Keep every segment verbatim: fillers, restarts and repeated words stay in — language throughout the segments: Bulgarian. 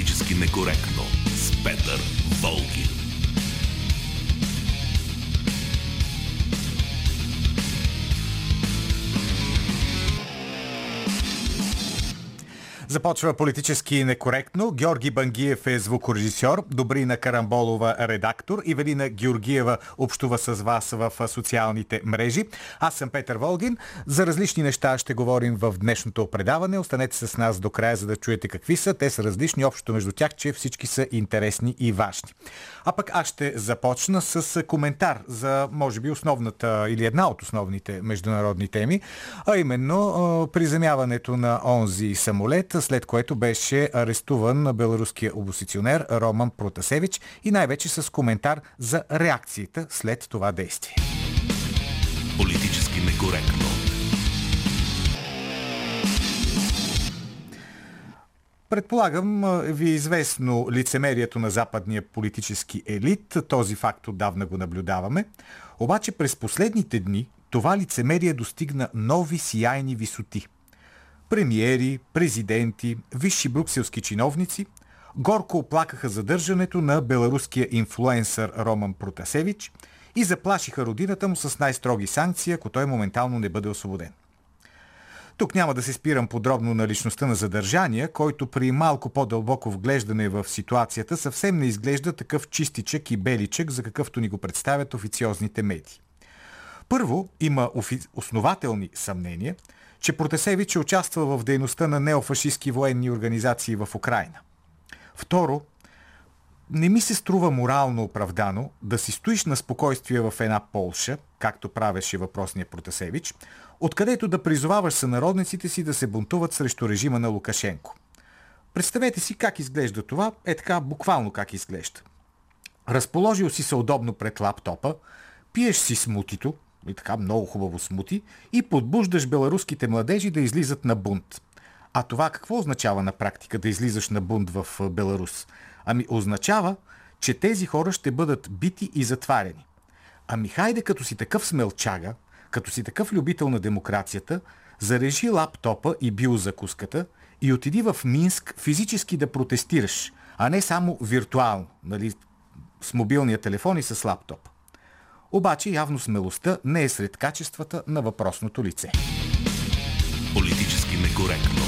Политически некоректно с Петър Волгин. Започва политически некоректно. Георги Бангиев е звукорежисьор, Добрина Карамболова редактор, Ивелина Георгиева общува с вас в социалните мрежи. Аз съм Петър Волгин. За различни неща ще говорим в днешното предаване. Останете с нас до края, за да чуете какви са. Те са различни, общото между тях, че всички са интересни и важни. А пък аз ще започна с коментар за, може би, основната или една от основните международни теми, а именно приземяването на онзи самолет, след което беше арестуван беларуския опозиционер Роман Протасевич и най-вече с коментар за реакцията след това действие. Политически некоректно. Предполагам, ви е известно лицемерието на западния политически елит. Този факт отдавна го наблюдаваме. Обаче през последните дни това лицемерие достигна нови сияйни висоти. Премиери, президенти, висши брюкселски чиновници горко оплакаха задържането на беларуския инфлуенсър Роман Протасевич и заплашиха родината му с най-строги санкции, ако той моментално не бъде освободен. Тук няма да се спирам подробно на личността на задържания, който при малко по-дълбоко вглеждане в ситуацията съвсем не изглежда такъв чистичък и беличък, за какъвто ни го представят официозните медии. Първо, има офи... основателни съмнения, че Протасевич е участвал в дейността на неофашистски военни организации в Украйна. Второ, не ми се струва морално оправдано да си стоиш на спокойствие в една Полша, както правеше въпросния Протасевич, откъдето да призоваваш сънародниците си да се бунтуват срещу режима на Лукашенко. Представете си как изглежда това, е така буквално как изглежда. Разположил си се удобно пред лаптопа, пиеш си смутито, и така много хубаво смути, и подбуждаш беларуските младежи да излизат на бунт. А това какво означава на практика да излизаш на бунт в Беларус? Ами означава, че тези хора ще бъдат бити и затварени. Ами хайде, като си такъв смелчага, като си такъв любител на демокрацията, зарежи лаптопа и биозакуската и отиди в Минск физически да протестираш, а не само виртуално, нали, с мобилния телефон и с лаптоп. Обаче явно смелостта не е сред качествата на въпросното лице. Политически некоректно.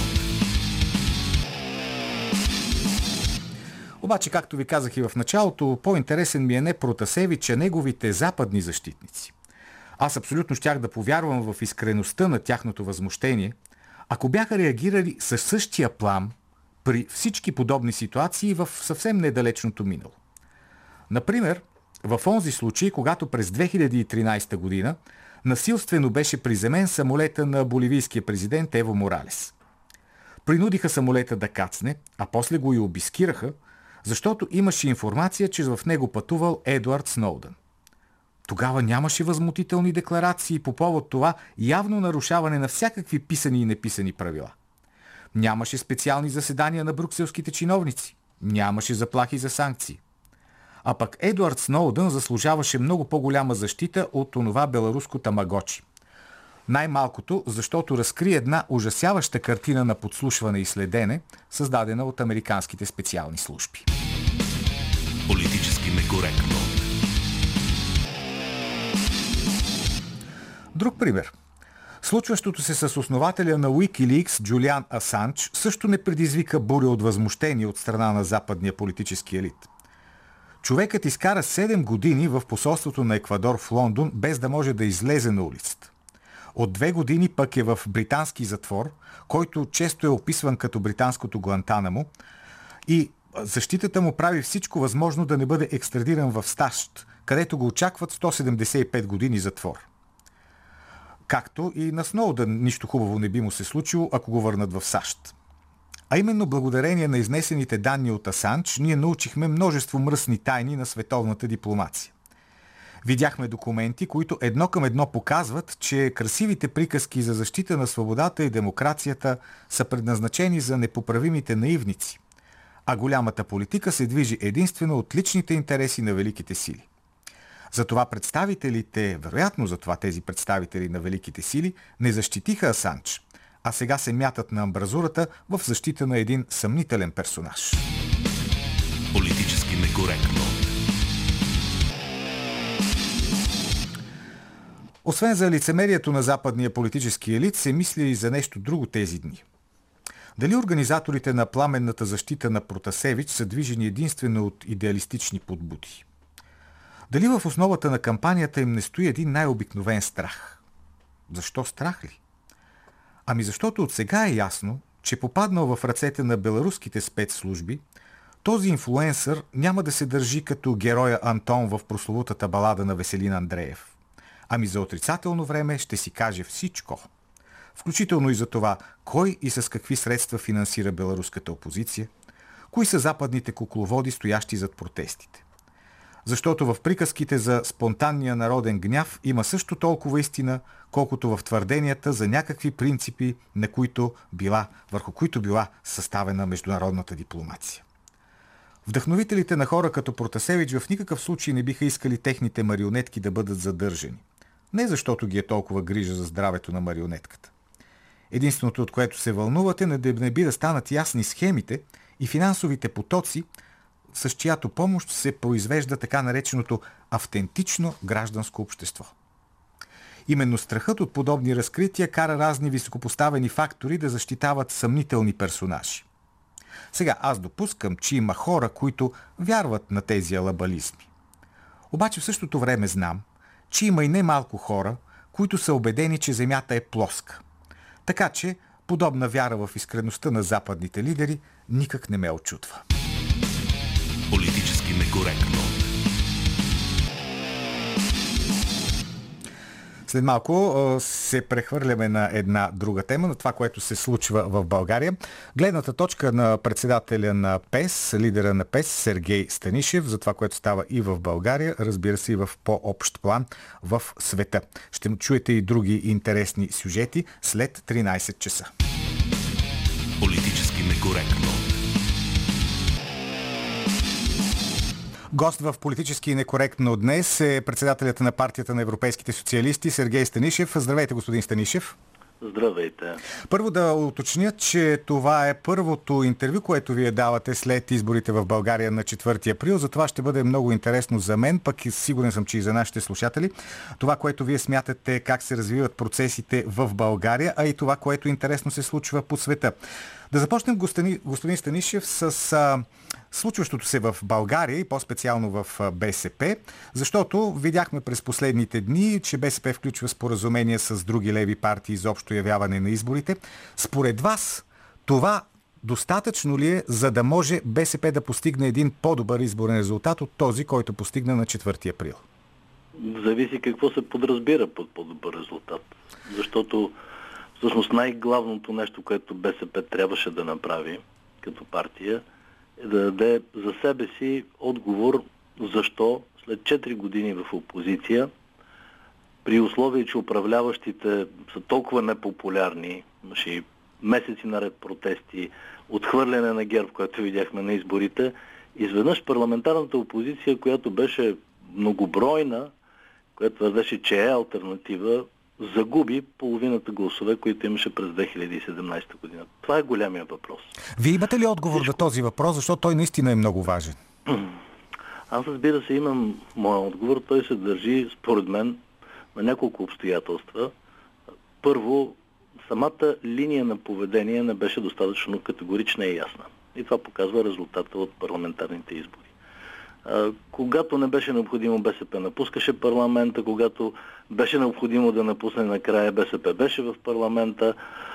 Обаче, както ви казах и в началото, по-интересен ми е не Протасевич, а неговите западни защитници. Аз абсолютно щях да повярвам в искреността на тяхното възмущение, ако бяха реагирали със същия плам при всички подобни ситуации в съвсем недалечното минало. Например, в онзи случай, когато през две хиляди и тринадесета година насилствено беше приземен самолета на боливийския президент Ево Моралес. Принудиха самолета да кацне, а после го и обискираха, защото имаше информация, че в него пътувал Едуард Сноудън. Тогава нямаше възмутителни декларации по повод това явно нарушаване на всякакви писани и неписани правила. Нямаше специални заседания на брюкселските чиновници. Нямаше заплахи за санкции. А пък Едуард Сноудън заслужаваше много по-голяма защита от онова беларуско тамагочи. Най-малкото, защото разкри една ужасяваща картина на подслушване и следене, създадена от американските специални служби. Политически некоректно. Друг пример. Случващото се с основателя на Wikileaks Джулиан Асанж също не предизвика буря от възмущение от страна на западния политически елит. Човекът изкара седем години в посолството на Еквадор в Лондон, без да може да излезе на улицата. От две години пък е в британски затвор, който често е описван като британското Гуантанамо, и защитата му прави всичко възможно да не бъде екстрадиран в САЩ, където го очакват сто седемдесет и пет години затвор. Както и на Сноудън нищо хубаво не би му се случило, ако го върнат в САЩ. А именно благодарение на изнесените данни от Асанж, ние научихме множество мръсни тайни на световната дипломация. Видяхме документи, които едно към едно показват, че красивите приказки за защита на свободата и демокрацията са предназначени за непоправимите наивници, а голямата политика се движи единствено от личните интереси на великите сили. Затова представителите, вероятно затова тези представители на великите сили, не защитиха Асанж, а сега се мятат на амбразурата в защита на един съмнителен персонаж. Политически некоректно. Освен за лицемерието на западния политически елит, се мисли и за нещо друго тези дни. Дали организаторите на пламенната защита на Протасевич са движени единствено от идеалистични подбуди? Дали в основата на кампанията им не стои един най-обикновен страх? Защо страх ли? Ами защото от сега е ясно, че попаднал в ръцете на беларуските спецслужби, този инфлуенсър няма да се държи като героя Антон в прословутата балада на Веселин Андреев. Ами за отрицателно време ще си каже всичко. Включително и за това, кой и с какви средства финансира беларуската опозиция, кои са западните кукловоди, стоящи зад протестите. Защото в приказките за спонтанния народен гняв има също толкова истина, колкото в твърденията за някакви принципи, на които била, върху които била съставена международната дипломация. Вдъхновителите на хора като Протасевич в никакъв случай не биха искали техните марионетки да бъдат задържани. Не защото ги е толкова грижа за здравето на марионетката. Единственото, от което се вълнувате, не да не би да станат ясни схемите и финансовите потоци, с чиято помощ се произвежда така нареченото автентично гражданско общество. Именно страхът от подобни разкрития кара разни високопоставени фактори да защитават съмнителни персонажи. Сега аз допускам, че има хора, които вярват на тези алабализми. Обаче в същото време знам, че има и немалко хора, които са убедени, че земята е плоска. Така че подобна вяра в искреността на западните лидери никак не ме очутва. Политически некоректно. След малко се прехвърляме на една друга тема, на това, което се случва в България. Гледната точка на председателя на ПЕС, лидера на ПЕС, Сергей Станишев, за това, което става и в България, разбира се и в по-общ план в света. Ще чуете и други интересни сюжети след тринайсет часа. Политически некоректно. Гост в Политически некоректно днес е председателят на партията на европейските социалисти Сергей Станишев. Здравейте, господин Станишев. Здравейте. Първо да уточня, че това е първото интервю, което вие давате след изборите в България на четвърти април. За това ще бъде много интересно за мен, пък и сигурен съм, че и за нашите слушатели. Това, което вие смятате как се развиват процесите в България, а и това, което интересно се случва по света. Да започнем, господин Станишев, с а, случващото се в България и по-специално в БСП, защото видяхме през последните дни, че БСП включва споразумения с други леви партии за общо явяване на изборите. Според вас, това достатъчно ли е, за да може БСП да постигне един по-добър изборен резултат от този, който постигна на четвърти април? Зависи какво се подразбира под по-добър резултат. Защото всъщност най-главното нещо, което БСП трябваше да направи като партия, е да даде за себе си отговор защо след четири години в опозиция, при условие, че управляващите са толкова непопулярни, имаше и месеци наред протести, отхвърляне на ГЕРБ, което видяхме на изборите, изведнъж парламентарната опозиция, която беше многобройна, която твърдеше, че е алтернатива, загуби половината гласове, които имаше през две хиляди и седемнайсета година. Това е голямия въпрос. Вие имате ли отговор на този въпрос, защото той наистина е много важен? Аз, разбира се, имам моя отговор. Той се държи, според мен, на няколко обстоятелства. Първо, самата линия на поведение не беше достатъчно категорична и ясна. И това показва резултата от парламентарните избори. Когато не беше необходимо, БСП напускаше парламента, когато беше необходимо да напусне накрая, БСП беше в парламента,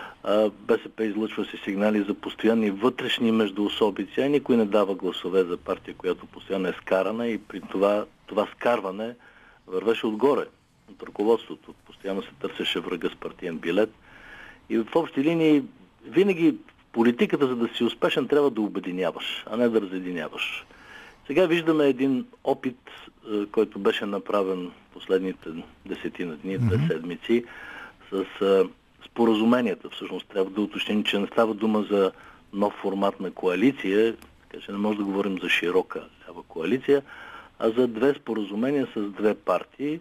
БСП излъчва си сигнали за постоянни вътрешни междуособици, а никой не дава гласове за партия, която постоянно е скарана и при това, това скарване вървеше отгоре, от ръководството. Постоянно се търсеше врага с партиен билет. И в общи линии винаги в политиката, за да си успешен, трябва да обединяваш, а не да разединяваш. Сега виждаме един опит, който беше направен последните десетина дни, две седмици, с споразуменията. Всъщност трябва да уточним, че не става дума за нов формат на коалиция, така че не може да говорим за широка лява коалиция, а за две споразумения с две партии.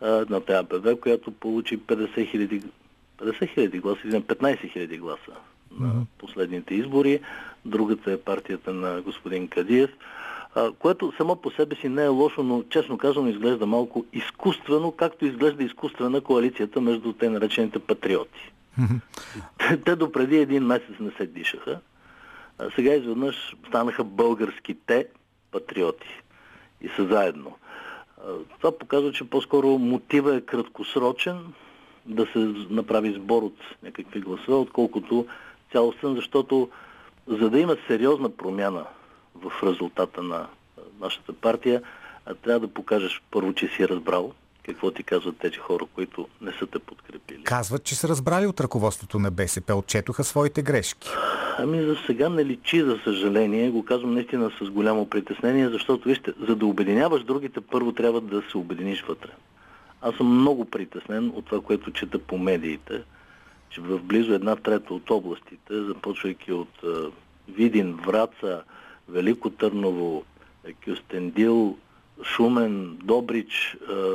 Едната АБВ, която получи петдесет хиляди гласа или петнайсет хиляди гласа на последните избори. Другата е партията на господин Кадиев, което само по себе си не е лошо, но честно казано изглежда малко изкуствено, както изглежда изкуствена коалицията между те наречените патриоти. Те допреди един месец не се дишаха, а сега изведнъж станаха българските патриоти и са заедно. Това показва, че по-скоро мотива е краткосрочен, да се направи сбор от някакви гласове, отколкото цялостен, защото за да има сериозна промяна в резултата на нашата партия, трябва да покажеш първо, че си разбрал какво ти казват тези хора, които не са те подкрепили. Казват, че са разбрали от ръководството на БСП, отчетоха своите грешки. Ами за сега не личи, за съжаление. Го казвам наистина с голямо притеснение, защото, вижте, за да обединяваш другите, първо трябва да се обединиш вътре. Аз съм много притеснен от това, което чета по медиите, че в близо една трета от областите, започвайки от Видин, Враца, Велико Търново, Кюстендил, Шумен, Добрич,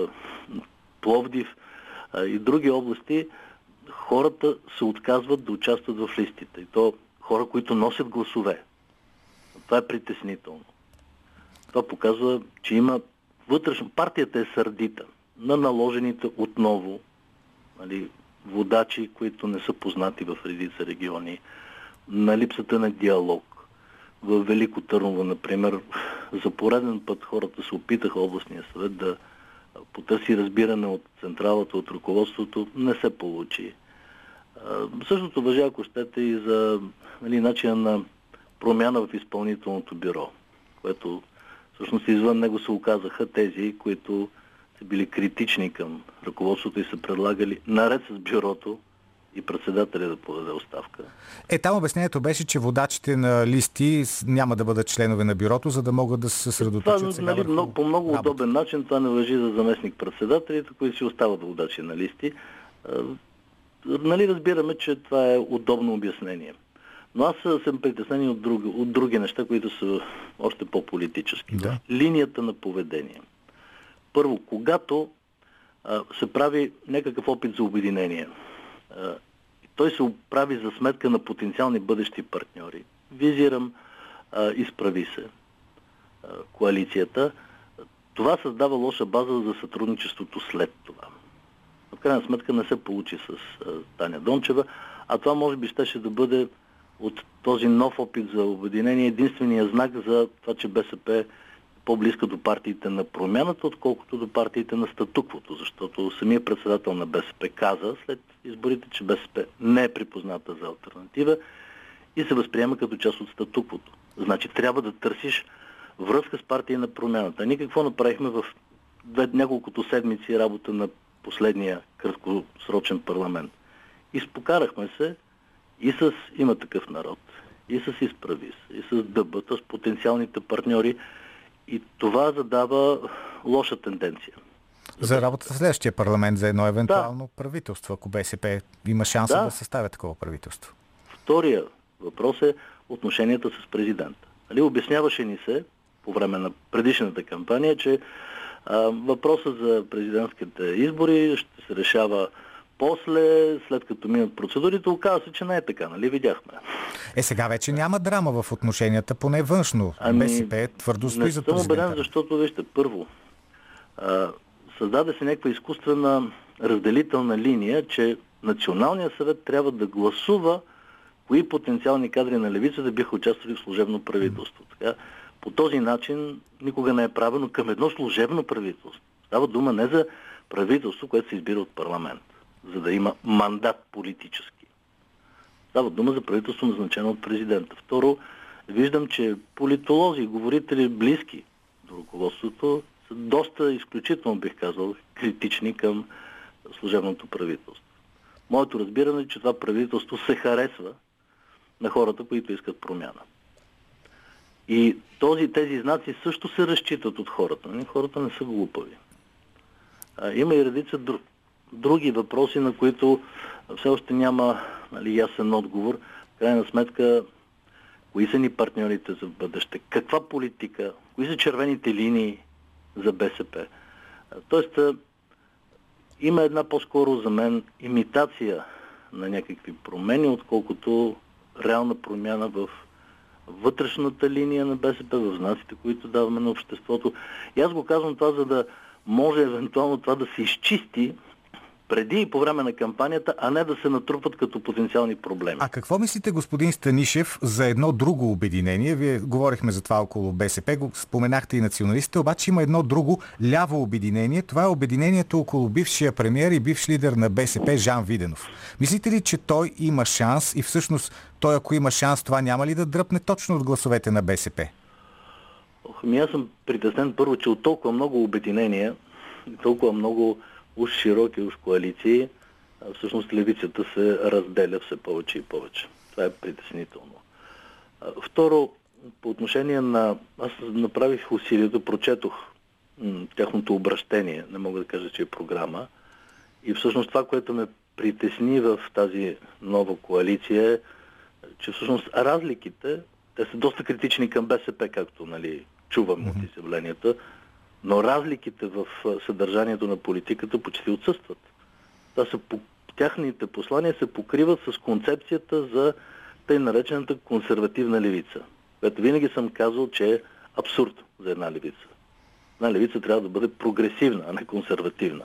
Пловдив и други области, хората се отказват да участват в листите. И то хора, които носят гласове. Това е притеснително. Това показва, че има вътрешно... Партията е сърдита на наложените отново, нали, водачи, които не са познати в редица региони, на липсата на диалог. В Велико Търново, например, за пореден път хората се опитаха областния съвет да потърси разбиране от централата, от ръководството. Не се получи. Същото важи, ако щете, и за, нали, начина на промяна в изпълнителното бюро, което всъщност извън него се оказаха тези, които са били критични към ръководството и са предлагали наред с бюрото и председателя да подаде оставка. Е, там обяснението беше, че водачите на листи няма да бъдат членове на бюрото, за да могат да се съсредоточат това, сега нали, върху много, по много работа. удобен начин. Това не важи за заместник-председателите, които си остават водачи на листи. А, нали, разбираме, че това е удобно обяснение. Но аз съм притеснен от други, от други неща, които са още по-политически. Да. Линията на поведение. Първо, когато а, се прави някакъв опит за обединение, а, той се прави за сметка на потенциални бъдещи партньори. Визирам а, изправи се а, коалицията. Това създава лоша база за сътрудничеството след това. В крайна сметка не се получи с а, Таня Дончева, а това може би щеше да бъде от този нов опит за обединение единствения знак за това, че БСП е по-близка до партиите на промяната, отколкото до партиите на статуквото, защото самият председател на БСП каза след изборите, че БСП не е припозната за алтернатива и се възприема като част от статуквото. Значи трябва да търсиш връзка с партия на промяната. Ние какво направихме в две, няколкото седмици работа на последния краткосрочен парламент? Изпокарахме се и с Има такъв народ, и с Изправи се, и с ДБ-та, с потенциалните партньори. И това задава лоша тенденция. За работата в следващия парламент, за едно евентуално да. правителство, ако БСП има шанса да. да съставя такова правителство. Втория въпрос е отношенията с президента. Нали, обясняваше ни се по време на предишната кампания, че а, въпросът за президентските избори ще се решава после, след като минат процедурите. Оказва се, че не е така, нали? Видяхме. Е, сега вече няма драма в отношенията, поне външно. Ами, БСП твърдо стои за президента. Не съм убеден, защото, вижте, първо, а, създаде се някаква изкуствена разделителна линия, че Националният съвет трябва да гласува кои потенциални кадри на левицата биха участвали в служебно правителство. Така, по този начин никога не е правено към едно служебно правителство. Става дума не за правителство, което се избира от парламент, за да има мандат политически. Става дума за правителство, назначено от президента. Второ, виждам, че политолози, говорители близки до ръководството са доста, изключително бих казал, критични към служебното правителство. Моето разбиране е, че това правителство се харесва на хората, които искат промяна. И този, тези знаци също се разчитат от хората. Хората не са глупави. А, има и редица друг, други въпроси, на които все още няма, нали, ясен отговор. В крайна сметка, кои са ни партньорите за бъдеще? Каква политика? Кои са червените линии за БСП? Тоест, има една по-скоро за мен имитация на някакви промени, отколкото реална промяна в вътрешната линия на БСП, в знаците, които даваме на обществото. И аз го казвам това, за да може евентуално това да се изчисти преди и по време на кампанията, а не да се натрупат като потенциални проблеми. А какво мислите, господин Станишев, за едно друго обединение? Вие говорихме за това около БСП, го споменахте и националистите, обаче има едно друго ляво обединение. Това е обединението около бившия премиер и бивш лидер на БСП Жан Виденов. Мислите ли, че той има шанс и всъщност той, ако има шанс, това няма ли да дръпне точно от гласовете на БСП? Ох, ами аз съм притеснен първо, че от толкова много обединения, толкова много уж широки, уж коалиции, всъщност левицата се разделя все повече и повече. Това е притеснително. Второ, по отношение на... Аз направих усилието, прочетох м- тяхното обращение, не мога да кажа, че е програма. И всъщност това, което ме притесни в тази нова коалиция е, че всъщност разликите, те са доста критични към БСП, както нали, чувам от изявленията, но разликите в съдържанието на политиката почти отсъстват. Това са, тяхните послания се покриват с концепцията за тъй наречената консервативна левица, което винаги съм казал, че е абсурд за една левица. Една левица трябва да бъде прогресивна, а не консервативна.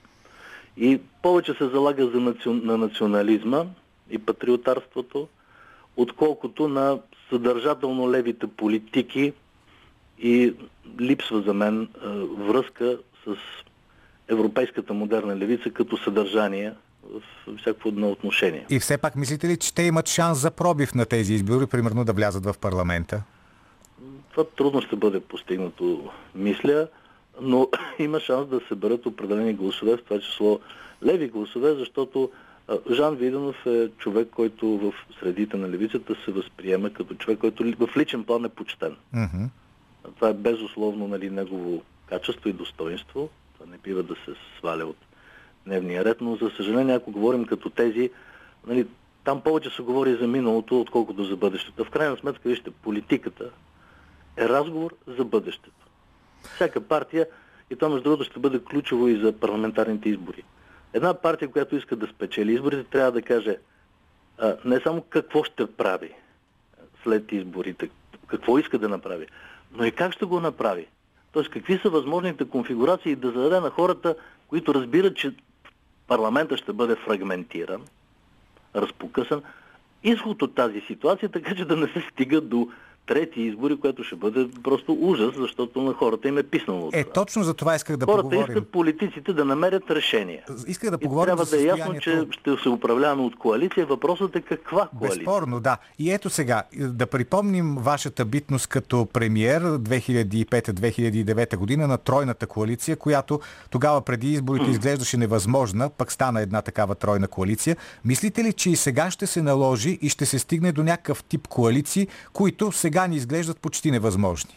И повече се залага за наци... на национализма и патриотарството, отколкото на съдържателно левите политики, и липсва за мен е, връзка с европейската модерна левица като съдържание в всяко едно отношение. И все пак мислите ли, че те имат шанс за пробив на тези избори, примерно да влязат в парламента? Това трудно ще бъде постигнато, мисля, но има шанс да се берат определени гласове, в това число леви гласове, защото Жан Виденов е човек, който в средите на левицата се възприема като човек, който в личен план е почтен. Mm-hmm. Това е безусловно нали, негово качество и достоинство. Това не бива да се сваля от дневния ред, но за съжаление, ако говорим като тези, нали, там повече се говори за миналото, отколкото за бъдещето. В крайна сметка, вижте, политиката е разговор за бъдещето. Всяка партия, и това между другото ще бъде ключово и за парламентарните избори. Една партия, която иска да спечели изборите, трябва да каже а, не само какво ще прави след изборите, какво иска да направи, но и как ще го направи. Тоест, какви са възможните конфигурации да зададе на хората, които разбират, че парламента ще бъде фрагментиран, разпокъсан, изход от тази ситуация, така че да не се стига до трети избори, което ще бъде просто ужас, защото на хората им е писнало от това. Е, точно за това исках да хората поговорим. Хората искат политиците да намерят решение. Исках да и поговорим трябва за да е състоянието... ясно, че ще се управляваме от коалиция. Въпросът е каква коалиция? Безспорно, да. И ето сега, да припомним вашата битност като премиер две хиляди и пета - две хиляди и девета година на тройната коалиция, която тогава преди изборите изглеждаше невъзможна, пък стана една такава тройна коалиция. Мислите ли, че и сега ще се наложи и ще се стигне до някакъв тип коалиции, които сега ни изглеждат почти невъзможни?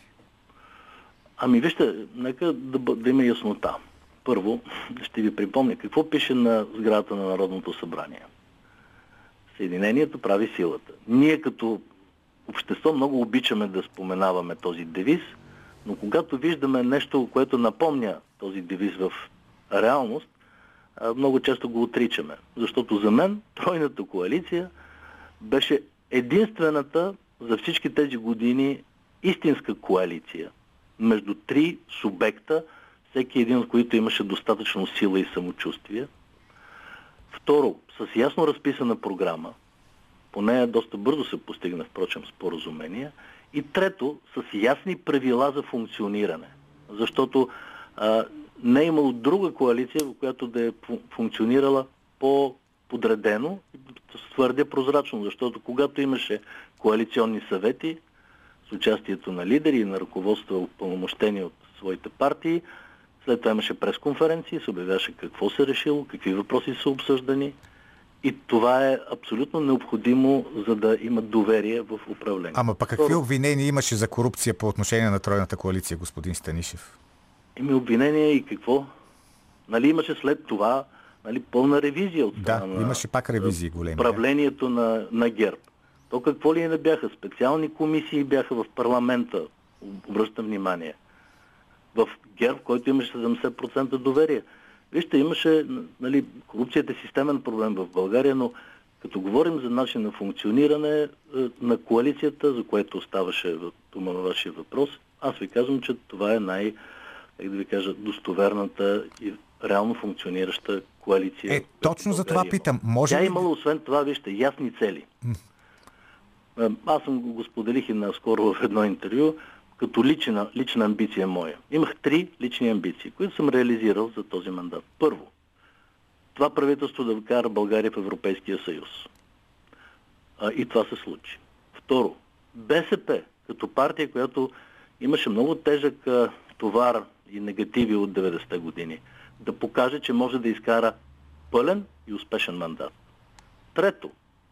Ами вижте, нека да, да има яснота. Първо, ще ви припомня какво пише на сградата на Народното събрание. Съединението прави силата. Ние като общество много обичаме да споменаваме този девиз, но когато виждаме нещо, което напомня този девиз в реалност, много често го отричаме. Защото за мен тройната коалиция беше единствената за всички тези години истинска коалиция между три субекта, всеки един от които имаше достатъчно сила и самочувствие. Второ, с ясно разписана програма, по нея доста бързо се постигна, впрочем, споразумение. И трето, с ясни правила за функциониране, защото а, не е имало друга коалиция, в която да е функционирала по-подредено и твърде прозрачно, защото когато имаше коалиционни съвети с участието на лидери и на ръководства, упълномощени от своите партии, след това имаше пресконференции, се обявяваше какво се решило, какви въпроси са обсъждани. И това е абсолютно необходимо, за да има доверие в управлението. Ама пък какви обвинения имаше за корупция по отношение на тройната коалиция, господин Станишев? Ими обвинения и какво? Нали имаше след това нали, пълна ревизия от страна да, на имаше пак ревизии големи. Управлението на, на ГЕРБ. То какво ли не бяха? Специални комисии бяха в парламента, обръщам внимание. В ГЕРБ, който имаше седемдесет процента доверие. Вижте, имаше, нали, корупцията е системен проблем в България, но Като говорим за начин на функциониране на коалицията, за което оставаше дума във вашия въпрос, аз ви казвам, че това е най, как да ви кажа, достоверната и реално функционираща коалиция. Е, точно за това питам. Може Тя ли... е имала, освен това, вижте, ясни цели. Mm. Аз съм го споделих и наскоро в едно интервю, като лична, лична амбиция моя. Имах три лични амбиции, които съм реализирал за този мандат. Първо, това правителство да вкара България в Европейския съюз. А, и това се случи. Второ, БСП, като партия, която имаше много тежък а, товар и негативи от деветдесетте години, да покаже, че може да изкара пълен и успешен мандат. Трето,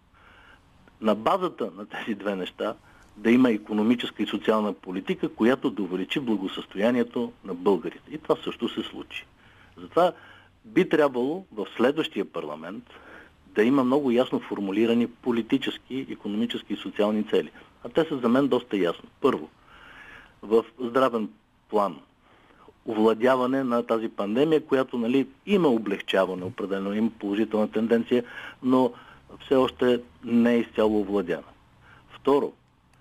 на базата на тези две неща да има икономическа и социална политика, която да увеличи благосъстоянието на българите. И това също се случи. Затова би трябвало в следващия парламент да има много ясно формулирани политически, икономически и социални цели. А те са за мен доста ясно. Първо, в здравен план овладяване на тази пандемия, която, нали, има облегчаване, определено има положителна тенденция, но все още не е изцяло овладяна. Второ,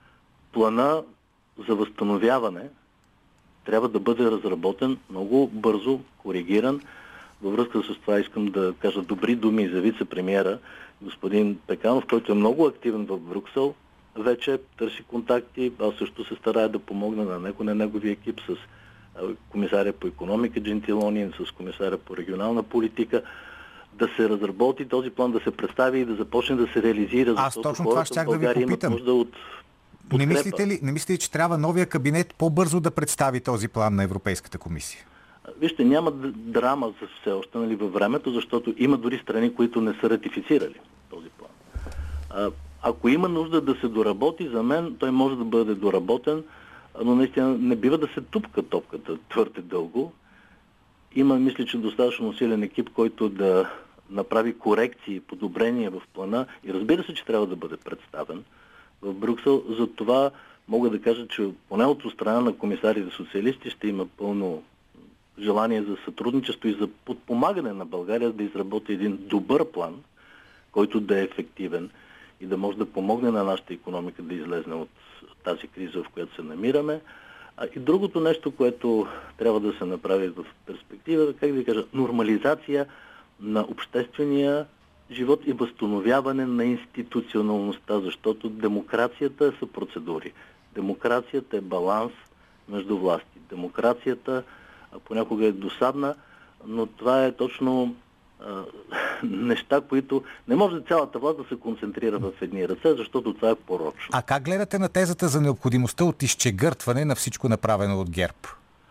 плана за възстановяване трябва да бъде разработен много бързо, коригиран. Във връзка с това искам да кажа добри думи за вице-премиера господин Пеканов, който е много активен в Брюксел. Вече търси контакти. Аз също се старая да помогна на него, на неговия екип с комисаря по икономика Джентилони, с комисаря по регионална политика, да се разработи този план, да се представи и да започне да се реализира. Аз точно това щях да ви попитам. От не мислите ли, не мислите ли, че трябва новия кабинет по-бързо да представи този план на Европейската комисия? Вижте, няма драма за все още, нали, във времето, защото има дори страни, които не са ратифицирали този план. А, ако има нужда да се доработи, за мен той може да бъде доработен, но наистина не бива да се тупка топката твърде дълго. Има, мисля, че достатъчно силен екип, който да направи корекции, подобрения в плана и разбира се, че трябва да бъде представен в Брюксел. За това мога да кажа, че поне от страна на комисарите социалисти ще има пълно желание за сътрудничество и за подпомагане на България да изработи един добър план, който да е ефективен и да може да помогне на нашата икономика да излезне от тази криза, в която се намираме. А и другото нещо, което трябва да се направи в перспектива, как да ви кажа, нормализация на обществения живот и възстановяване на институционалността, защото демокрацията са процедури. Демокрацията е баланс между власти. Демокрацията понякога е досадна, но това е точно а, неща, които не може цялата власт да се концентрира в едни ръце, защото това е порочно. А как гледате на тезата за необходимостта от изчегъртване на всичко направено от ГЕРБ?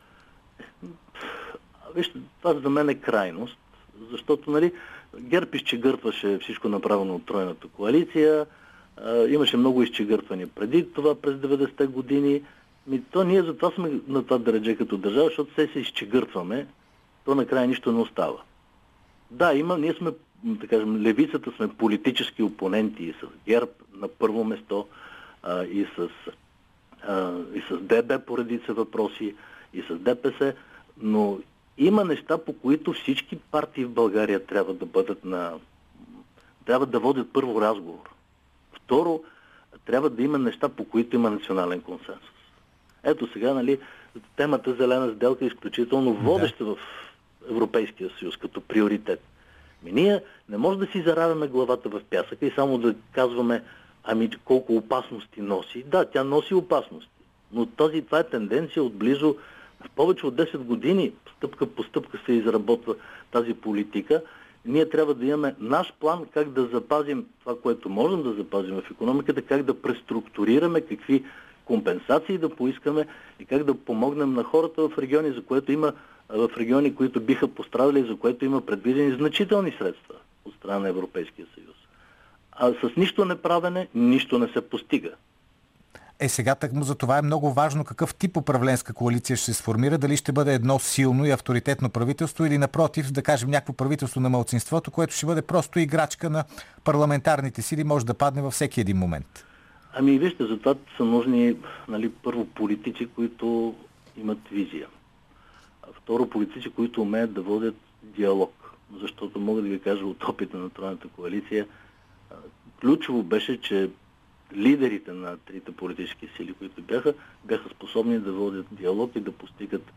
Вижте, това за мен е крайност, защото, нали, ГЕРБ изчегъртваше всичко направено от тройната коалиция, а, имаше много изчегъртване преди това през деветдесетте години. Ми, то ние затова сме на това дредже като държава, защото се се изчегъртваме, то накрая нищо не остава. Да, има, ние сме, да кажем, левицата сме политически опоненти и с ГЕРБ на първо место, а, и с а, и с ДБ по редица въпроси, и с ДПС, но има неща, по които всички партии в България трябва да бъдат на... трябва да водят първо разговор. Второ, трябва да има неща, по които има национален консенсус. Ето сега, нали, темата зелена сделка е изключително водеща в Европейския съюз като приоритет. Ми ние не може да си заравяме главата в пясъка и само да казваме, ами колко опасности носи. Да, тя носи опасности, но този, това е тенденция от близо повече от десет години, стъпка по стъпка се изработва тази политика. Ние трябва да имаме наш план как да запазим това, което можем да запазим в икономиката, как да преструктурираме, какви компенсации да поискаме и как да помогнем на хората в региони, за което има в региони, които биха пострадали, за което има предвидени значителни средства от страна на Европейския съюз. А с нищо неправене, нищо не се постига. Е, сега тъкмо за това е много важно какъв тип управленска коалиция ще се сформира, дали ще бъде едно силно и авторитетно правителство или напротив, да кажем някакво правителство на малцинството, което ще бъде просто играчка на парламентарните сили, може да падне във всеки един момент. Ами вижте, затова са нужни, нали, първо политици, които имат визия. А второ, политици, които умеят да водят диалог. Защото мога да ви кажа от опита на тройната коалиция, ключово беше, че лидерите на трите политически сили, които бяха, бяха способни да водят диалог и да постигат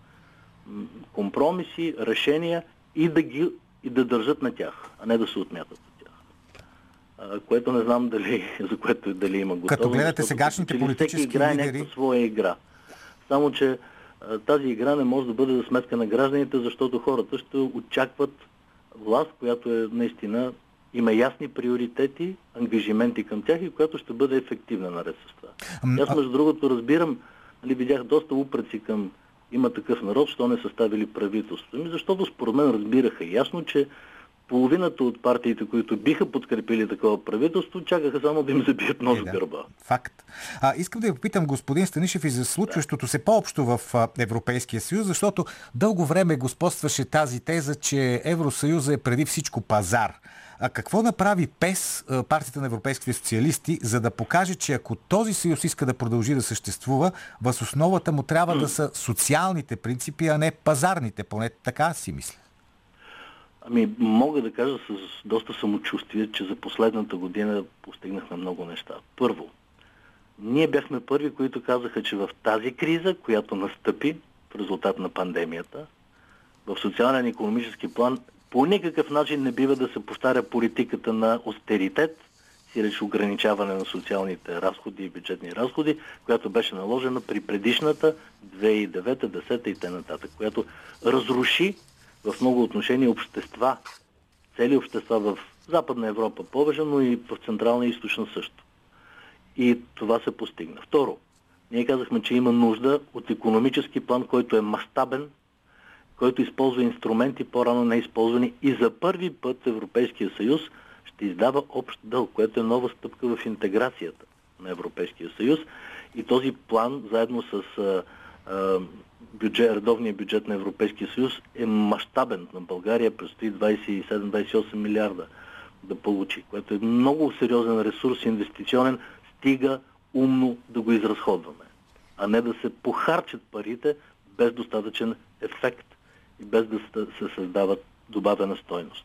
компромиси, решения и да ги и да държат на тях, а не да се отмятат от тях. А, което не знам дали, за което дали има готовност. Като гледате сегашните политически всеки играе лидери... някаква своя игра. Само, че а, тази игра не може да бъде за сметка на гражданите, защото хората ще очакват власт, която е наистина има ясни приоритети, ангажименти към тях и която ще бъде ефективна наред с това. А... Аз, между другото, разбирам, нали, видях доста упреци към Има такъв народ, що не съставили правителство. Защото според мен разбираха ясно, че половината от партиите, които биха подкрепили такова правителство, чакаха само да им забият нож в гърба. Факт. А, искам да ви попитам, господин Станишев, и за случващото се по-общо в Европейския съюз, защото дълго време господстваше тази теза, че Евросъюза е преди всичко пазар. А какво направи ПЕС, партията на европейските социалисти, за да покаже, че ако този съюз иска да продължи да съществува, въз основата му трябва да са социалните принципи, а не пазарните, поне така си мисля? Ами, мога да кажа с доста самочувствие, че за последната година постигнахме много неща. Първо, ние бяхме първи, които казаха, че в тази криза, която настъпи в резултат на пандемията, в социален и икономически план, по никакъв начин не бива да се повтаря политиката на остеритет, сиреч ограничаване на социалните разходи и бюджетни разходи, която беше наложена при предишната две хиляди и девета, десета и т.н., която разруши в много отношения общества, цели общества в Западна Европа повече, но и в Централна и Източна също. И това се постигна. Второ, ние казахме, че има нужда от икономически план, който е мащабен, който използва инструменти по-рано неизползвани и за първи път Европейския съюз ще издава общ дълг, което е нова стъпка в интеграцията на Европейския съюз. И този план, заедно с а, а, бюджет, редовния бюджет на Европейския съюз, е мащабен. На България предстои двадесет и седем до двадесет и осем милиарда да получи, което е много сериозен ресурс, инвестиционен, стига умно да го изразходваме, а не да се похарчат парите без достатъчен ефект и без да се създава добавена стойност.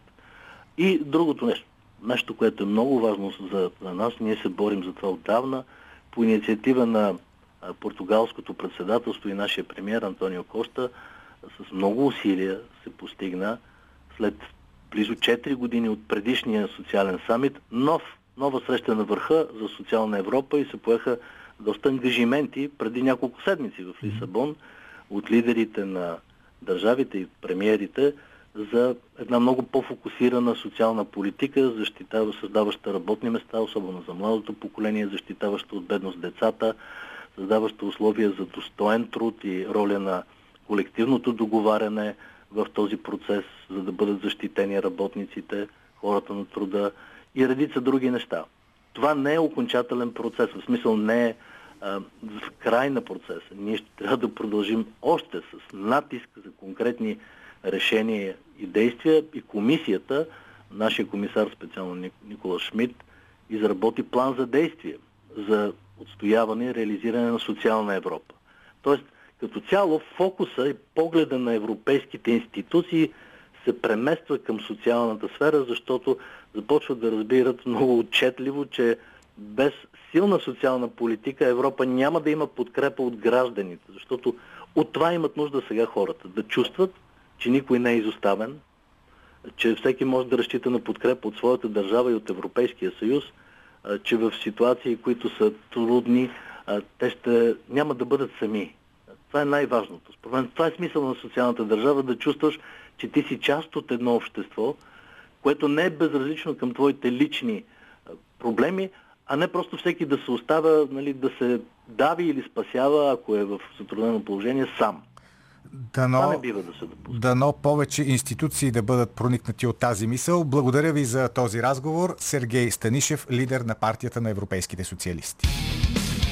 И другото нещо, нещо, което е много важно за, за нас, ние се борим за това отдавна, по инициатива на а, португалското председателство и нашия премиер Антонио Коста, с много усилия се постигна след близо четири години от предишния социален самит нов, нова среща на върха за социална Европа и се поеха доста ангажименти преди няколко седмици в Лисабон от лидерите на държавите и премиерите за една много по-фокусирана социална политика, защитава, създаваща работни места, особено за младото поколение, защитаваща от бедност децата, създаваща условия за достоен труд и роля на колективното договаряне в този процес, за да бъдат защитени работниците, хората на труда и редица други неща. Това не е окончателен процес, в смисъл не е а, в край на процеса. Ние ще трябва да продължим още с натиск за конкретни решения и действия и комисията, нашия комисар специално Никола Шмидт, изработи план за действие за отстояване и реализиране на социална Европа. Тоест, като цяло фокуса и погледа на европейските институции се премества към социалната сфера, защото започват да разбират много отчетливо, че без силна социална политика Европа няма да има подкрепа от гражданите, защото от това имат нужда сега хората. Да чувстват, че никой не е изоставен, че всеки може да разчита на подкрепа от своята държава и от Европейския съюз, че в ситуации, които са трудни, те ще няма да бъдат сами. Това е най-важното. Според мен това е смисъл на социалната държава, да чувстваш, че ти си част от едно общество, което не е безразлично към твоите лични проблеми, а не просто всеки да се оставя, нали, да се дави или спасява, ако е в затруднено положение, сам. Дано, това не бива да се допуска. Дано повече институции да бъдат проникнати от тази мисъл. Благодаря ви за този разговор. Сергей Станишев, лидер на партията на европейските социалисти.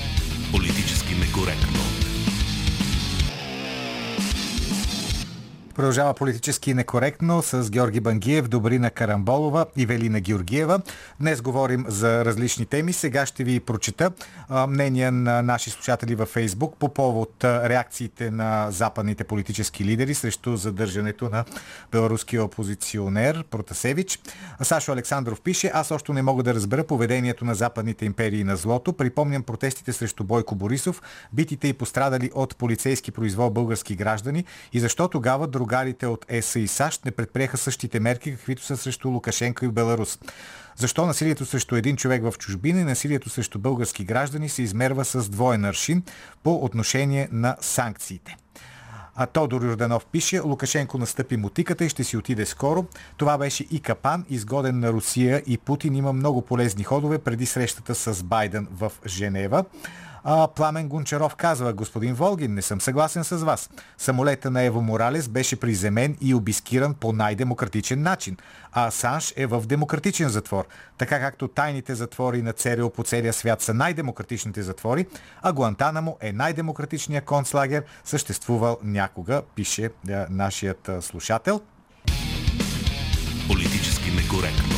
Политически некоректно. Продължава политически некоректно с Георги Бангиев, Добрина Карамболова и Велина Георгиева. Днес говорим за различни теми. Сега ще ви прочета а, мнения на наши слушатели във Фейсбук по повод а, реакциите на западните политически лидери срещу задържането на беларуския опозиционер Протасевич. Сашо Александров пише: аз още не мога да разбера поведението на западните империи на злото. Припомням протестите срещу Бойко Борисов, битите и пострадали от полицейски произвол български граждани и защо тогава другарите от ЕС и САЩ не предприеха същите мерки, каквито са срещу Лукашенко и в Беларус. Защо насилието срещу един човек в чужбина и насилието срещу български граждани се измерва с двоен аршин по отношение на санкциите. А Тодор Йорданов пише: Лукашенко настъпи мотиката и ще си отиде скоро. Това беше и капан, изгоден на Русия и Путин. Има много полезни ходове преди срещата с Байден в Женева. А, Пламен Гончаров казва: господин Волгин, не съм съгласен с вас. Самолета на Ево Моралес беше приземен и обискиран по най-демократичен начин. А Асанж е в демократичен затвор. Така както тайните затвори на ЦРУ по целия свят са най-демократичните затвори, а Гуантанамо е най-демократичният концлагер, съществувал някога, пише а, нашият а, слушател. Политически некоректно.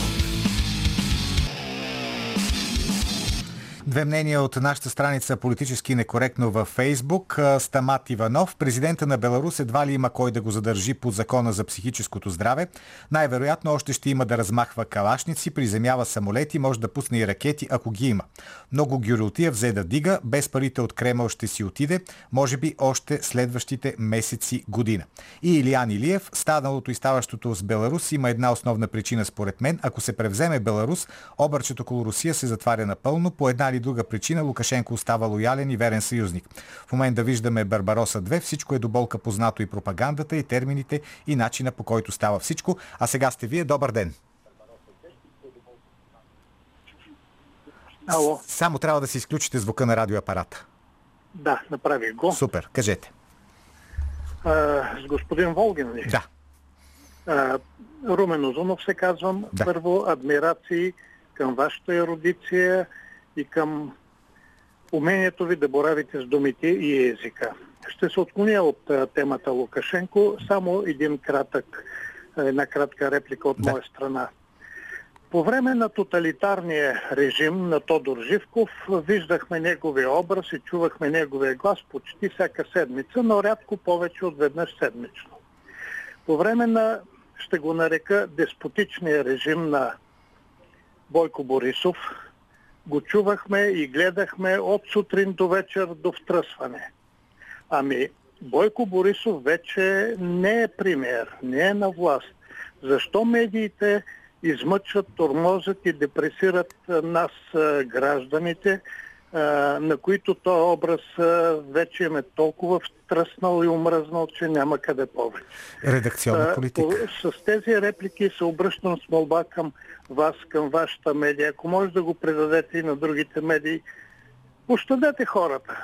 Две мнения от нашата страница Политически некоректно във Фейсбук. Стамат Иванов: президента на Беларус едва ли има кой да го задържи по закона за психическото здраве. Най-вероятно още ще има да размахва калашници, приземява самолети, може да пусне и ракети, ако ги има. Много гюротия взе да дига, без парите от Кремъл ще си отиде, може би още следващите месеци, година. И Илиян Илиев: станалото и ставащото с Беларус има една основна причина според мен. Ако се превземе Беларус, обърчето около Русия се затваря напълно. По една или друга причина Лукашенко остава лоялен и верен съюзник. В момента виждаме Барбароса две, всичко е до болка познато, и пропагандата, и термините, и начина по който става всичко. А сега сте вие. Добър ден! Ало. Само трябва да си изключите звука на радиоапарата. Да, направих го. Супер, кажете. А, с господин Волгин ли? Да. А, Румен Озунов се казвам. Да. Първо, адмирации към вашата ерудиция и към умението ви да боравите с думите и езика. Ще се отклоня от а, темата Лукашенко. Само един кратък, една кратка реплика от да. моя страна. По време на тоталитарния режим на Тодор Живков виждахме неговия образ и чувахме неговия глас почти всяка седмица, но рядко повече от веднъж седмично. По време на, ще го нарека, деспотичния режим на Бойко Борисов го чувахме и гледахме от сутрин до вечер до втръсване. Ами, Бойко Борисов вече не е премиер, не е на власт. Защо медиите измъчват, тормозят и депресират нас, гражданите, на които този образ вече им е толкова втръснал и омръзнал, че няма къде повече. Редакционна политика. С тези реплики се обръщам с молба към вас, към вашата медия. Ако може да го предадете и на другите медии, пощадете хората.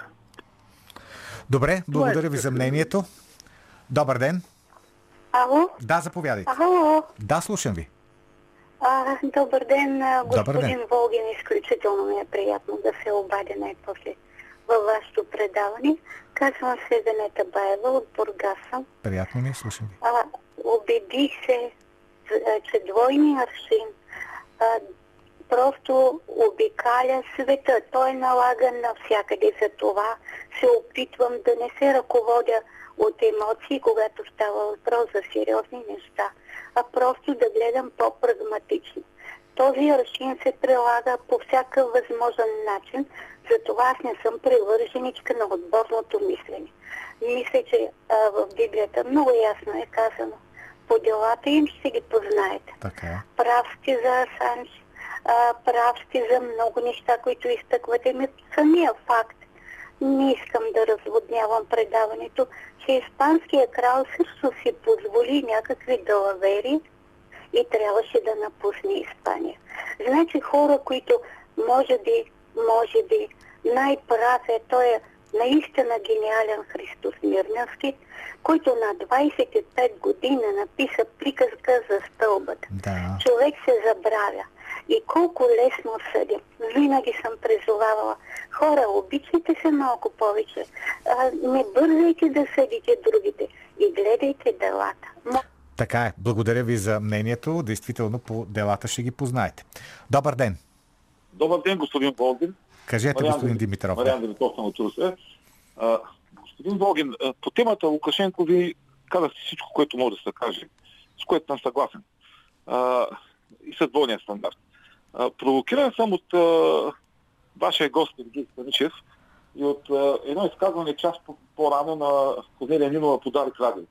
Добре, благодаря ви за мнението. Добър ден. Ало? Да, заповядайте. Ало? Да, слушам ви. А, добър ден, господин ден. Волгин. Изключително ми е приятно да се обадя най-после във вашето предаване. Казвам се Венета Баева от Бургаса. Приятно ми е, слушам ви. А, убедих се, че двойният аршин а, просто обикаля света. Той е налаган навсякъде. За това се опитвам да не се ръководя от емоции, когато става въпрос за сериозни неща, а просто да гледам по-прагматично. Този аршин се прилага по всякакъв възможен начин, затова аз не съм привърженичка на отборното мислене. Мисля, че а, в Библията много ясно е казано: по делата им ще ги познаете. Така. Прав сте за Асанж, а, прав сте за много неща, които изтъквате. Ми самия факт, не искам да разводнявам предаването, че испанския крал също си позволи някакви далавери и трябваше да напусне Испания. Значи хора, които може би, може би най-прав е, той е наистина гениален Христос Мирненски, който на двайсет и пет години написа приказка за стълбата. Да. Човек се забравя. И колко лесно съдим. Винаги съм призовавала: хора, обичайте се малко повече. А, не бързайте да съдите другите. и гледайте делата. Така е. Благодаря ви за мнението. Действително по делата ще ги познаете. Добър ден. Добър ден, господин Волгин. Кажете, Мариан, господин Димитров. Мариан Димитров съм от Русе. Господин Волгин, по темата Лукашенко ви казахте всичко, което може да се каже, с което съм съгласен. А, и с двойния стандарт. А, провокиран съм от а, вашия гост Сергей Станишев и от а, едно изказване час по-рано на Корнелия Нинова по Дарик Радио.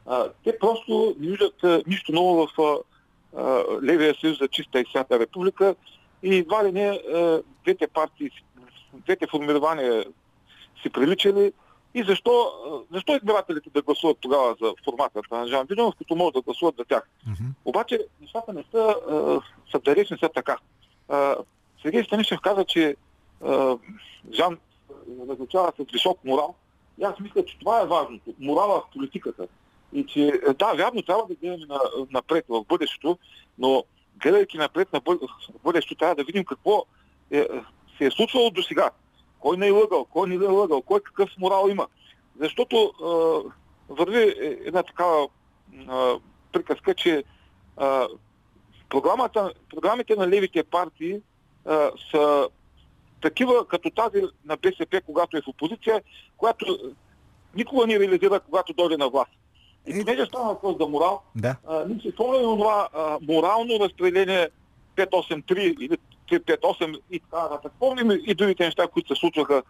Те просто не виждат а, нищо ново в а, а, Левия съюз за чиста и свята република и едва ли не а, двете партии, двете формирования си приличали. И защо, защо избирателите да гласуват тогава за формата на Жан Виденов, като могат да гласуват за тях? Mm-hmm. Обаче нещата не са, са далеч, не са така. А, Сергей Станишев каза, че а, Жан различава с висок морал. И аз мисля, че това е важното. Морала в политиката. И че, да, вярно, трябва да гледаме на, напред в бъдещето, но гледайки напред на бъдещето, трябва да видим какво е, се е случвало до сега. Кой не е лъгал, кой не е лъгал, кой какъв морал има. Защото а, върви една такава а, приказка, че а, програмата, програмите на левите партии а, са такива като тази на БСП, когато е в опозиция, която никога не реализира, когато дойде на власт. И понеже става въпрос за морал, да. а, ние си спомняме това а, морално разпределение пет осем три или три пет осем и така нататък. Помним и другите неща, които се случваха.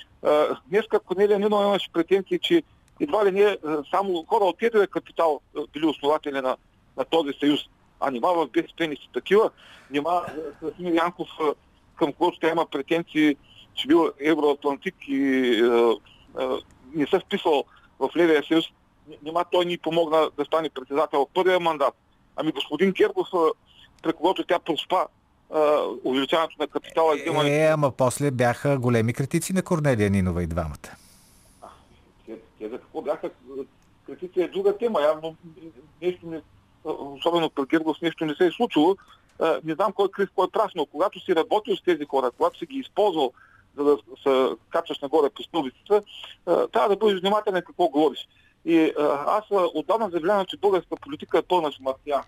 А, днеска Корнелия Нинова имаше претенции, че едва ли не само хора от третия капитал били основатели на, на този съюз. А нима в БСП не са такива. Нима Красимир Янков, към който тя има претенции, че бил евроатлантик и а, а, не се вписал в Левия съюз. Нима той ни помогна да стане председател в първия мандат. Ами господин Гергов, при когото тя проспа увеличаването на капитала. Е, е, ама после бяха големи критици на Корнелия Нинова и двамата. А, те, те за какво бяха критици е друга тема. Явно нещо не, особено при Гергов нещо не се е случило. А, не знам кой е крив, кой е прав, но когато си работил с тези хора, когато си ги използвал, за да се качваш нагоре по стълбицата, трябва да бъдеш внимателен какво говориш. И а, аз отдавна заявлявам, че българска политика е пълна с марсиан.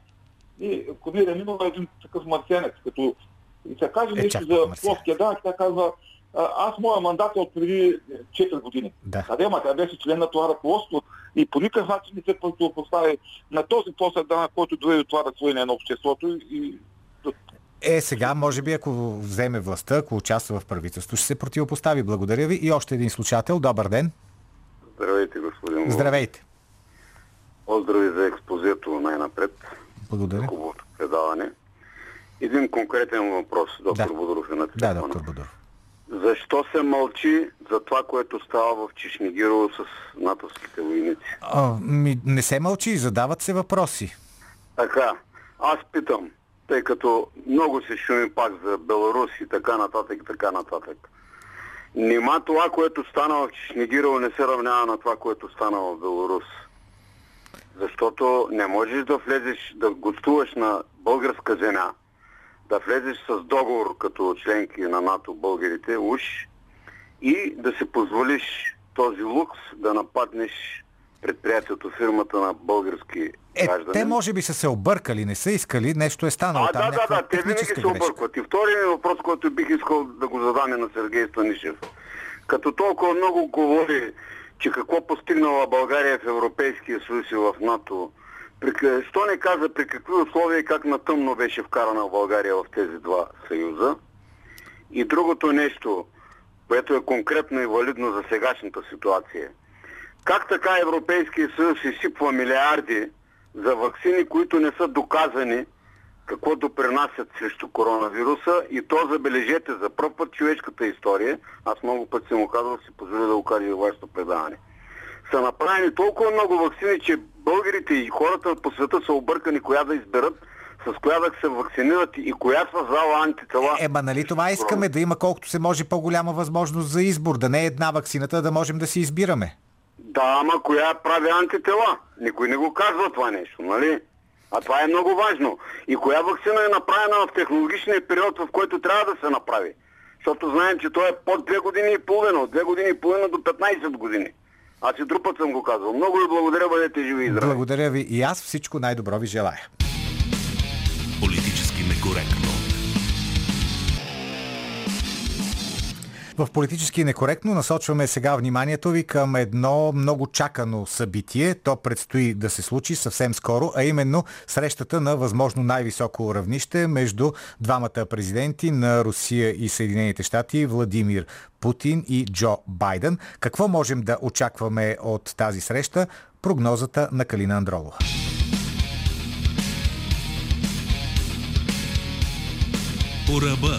И Корнелия Нинова е един такъв марсианец, като и се каже е, нещо за плоския данък, тя казва, аз моя мандат е от преди четири години. Да. Къде ма, тя беше член на това ръководство и по никакъв начин не се противопостави на този плосък данък, който доведе до това разслоение на обществото. И... Е, сега, може би, ако вземе властта, ако участва в правителство, ще се противопостави. Благодаря ви. И още един слушател. Добър ден. Здравейте, господин. Здравейте. Поздрави за експозито най-напред. Благодаря. Хубавото предаване. Един конкретен въпрос, доктор да. Будоров е на телефона. Да, доктор Будоров. Защо се мълчи за това, което става в Чешнигирово с натовските войници? А, ми, не се мълчи, задават се въпроси. Така, аз питам, тъй като много се шуми пак за Беларус и така нататък и така нататък. Нима това, което стана в Чешнигирово, не се равнява на това, което стана в Беларус. Защото не можеш да влезеш, да гостуваш на българска земя, да влезеш с договор като членки на НАТО българите, уж, и да си позволиш този лукс да нападнеш предприятието, фирмата на български е, граждани. Те може би са се объркали, не са искали, нещо е станало а, там. Да, да, да, те винаги се объркват. И вторият ми въпрос, който бих искал да го задаме на Сергей Станишев. Като толкова много говори, че какво постигнала България в Европейския съюз и в НАТО, при, що не каза при какви условия и как на тъмно беше вкарана България в тези два съюза? И другото нещо, което е конкретно и валидно за сегашната ситуация. Как така Европейския съюз изсипва милиарди за ваксини, които не са доказани какво допринасят срещу коронавируса, и то, забележете, за пръв път човешката история, аз много път съм му казал, си позволя да го кажа и вашето предаване, са направени толкова много ваксини, че българите и хората по света са объркани коя да изберат, с коя да се вакцинират и коя създава антитела. Ема, нали това искаме, да има колкото се може по-голяма възможност за избор, да не е една ваксината, да можем да си избираме. Да, ама коя прави антитела? Никой не го казва това нещо, нали? А това е много важно. И коя ваксина е направена в технологичния период, в който трябва да се направи? Защото знаем, че той е под две години и половина, от две години и половина до петнайсет години. Аз и друг път съм го казвал. Много ви благодаря, бъдете живи и здрави. Благодаря ви и аз, всичко най-добро ви желая. Политически некоректно. В Политически некоректно насочваме сега вниманието ви към едно много чакано събитие. То предстои да се случи съвсем скоро, а именно срещата на възможно най-високо равнище между двамата президенти на Русия и Съединените щати, Владимир Путин и Джо Байден. Какво можем да очакваме от тази среща? Прогнозата на Калина Андролова. По ръба.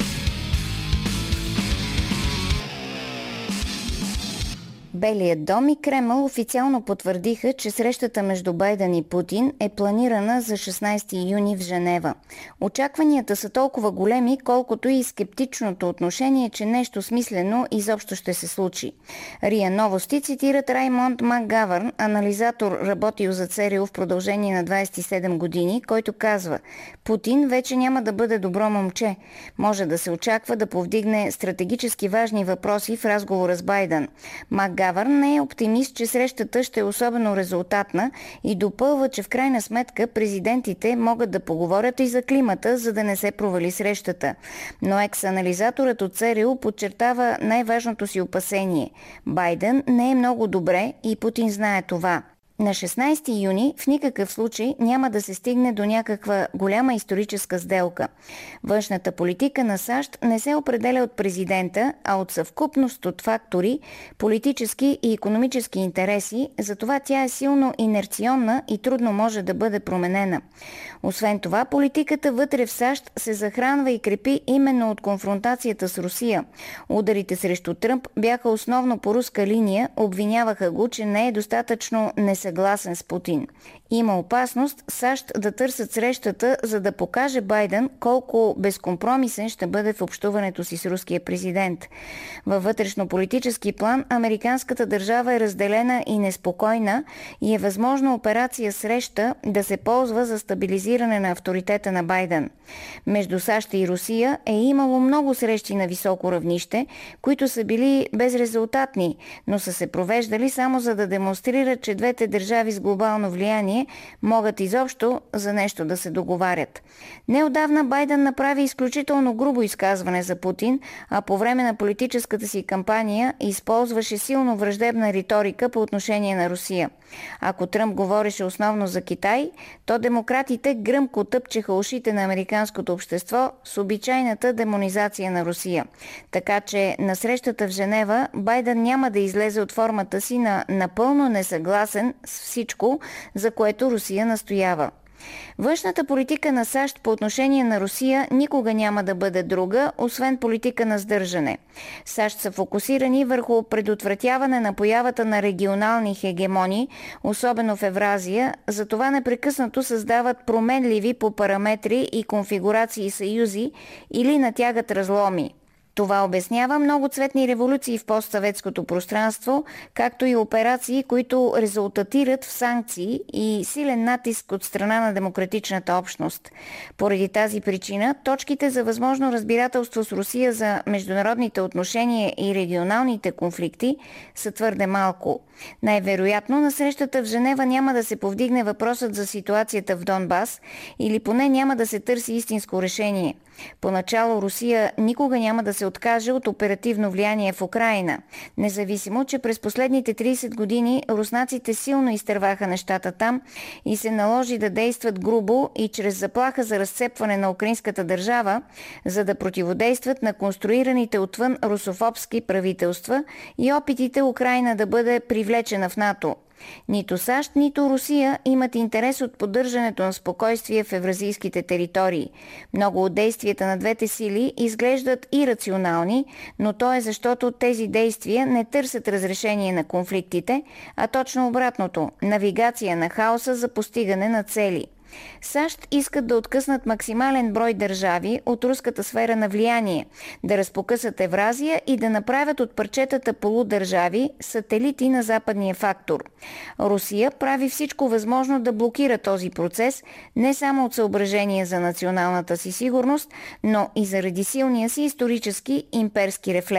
Белият дом и Кремъл официално потвърдиха, че срещата между Байден и Путин е планирана за шестнайсети юни в Женева. Очакванията са толкова големи, колкото и скептичното отношение, че нещо смислено изобщо ще се случи. РИА Новости цитират Раймонд Макгавърн, анализатор, работил за ЦРУ в продължение на двайсет и седем години, който казва: Путин вече няма да бъде добро момче. Може да се очаква да повдигне стратегически важни въпроси в разговора с Байден. Макгавърн не е оптимист, че срещата ще е особено резултатна и допълва, че в крайна сметка президентите могат да поговорят и за климата, за да не се провали срещата. Но екс-анализаторът от ЦРУ подчертава най-важното си опасение. Байден не е много добре и Путин знае това. На шестнайсети юни в никакъв случай няма да се стигне до някаква голяма историческа сделка. Външната политика на САЩ не се определя от президента, а от съвкупност от фактори, политически и икономически интереси, затова тя е силно инерционна и трудно може да бъде променена. Освен това, политиката вътре в САЩ се захранва и крепи именно от конфронтацията с Русия. Ударите срещу Тръмп бяха основно по руска линия, обвиняваха го, че не е достатъчно несъгласен с Путин. Има опасност САЩ да търсят срещата, за да покаже Байден колко безкомпромисен ще бъде в общуването си с руския президент. Във вътрешно-политически план американската държава е разделена и неспокойна и е възможно операция среща да се ползва за стабилизиране на авторитета на Байден. Между САЩ и Русия е имало много срещи на високо равнище, които са били безрезултатни, но са се провеждали само за да демонстрират, че двете държави с глобално влияние могат изобщо за нещо да се договарят. Неотдавна Байден направи изключително грубо изказване за Путин, а по време на политическата си кампания използваше силно враждебна риторика по отношение на Русия. Ако Тръмп говореше основно за Китай, то демократите гръмко тъпчеха ушите на американското общество с обичайната демонизация на Русия. Така че на срещата в Женева Байден няма да излезе от формата си на напълно несъгласен с всичко, за което Русия настоява. Външната политика на САЩ по отношение на Русия никога няма да бъде друга, освен политика на сдържане. САЩ са фокусирани върху предотвратяване на появата на регионални хегемони, особено в Евразия, затова непрекъснато създават променливи по параметри и конфигурации съюзи или натягат разломи. Това обяснява многоцветни революции в постсъветското пространство, както и операции, които резултатират в санкции и силен натиск от страна на демократичната общност. Поради тази причина, точките за възможно разбирателство с Русия за международните отношения и регионалните конфликти са твърде малко. Най-вероятно на срещата в Женева няма да се повдигне въпросът за ситуацията в Донбас или поне няма да се търси истинско решение. Поначало Русия никога няма да се откаже от оперативно влияние в Украйна, независимо, че през последните трийсет години руснаците силно изтърваха нещата там и се наложи да действат грубо и чрез заплаха за разцепване на украинската държава, за да противодействат на конструираните отвън русофобски правителства и опитите Украйна да бъде привлечена в НАТО. Нито САЩ, нито Русия имат интерес от поддържането на спокойствие в евразийските територии. Много от действията на двете сили изглеждат ирационални, но то е защото тези действия не търсят разрешение на конфликтите, а точно обратното – навигация на хаоса за постигане на цели. САЩ искат да откъснат максимален брой държави от руската сфера на влияние, да разпокъсат Евразия и да направят от парчетата полудържави сателити на западния фактор. Русия прави всичко възможно да блокира този процес, не само от съображения за националната си сигурност, но и заради силния си исторически имперски рефлекс.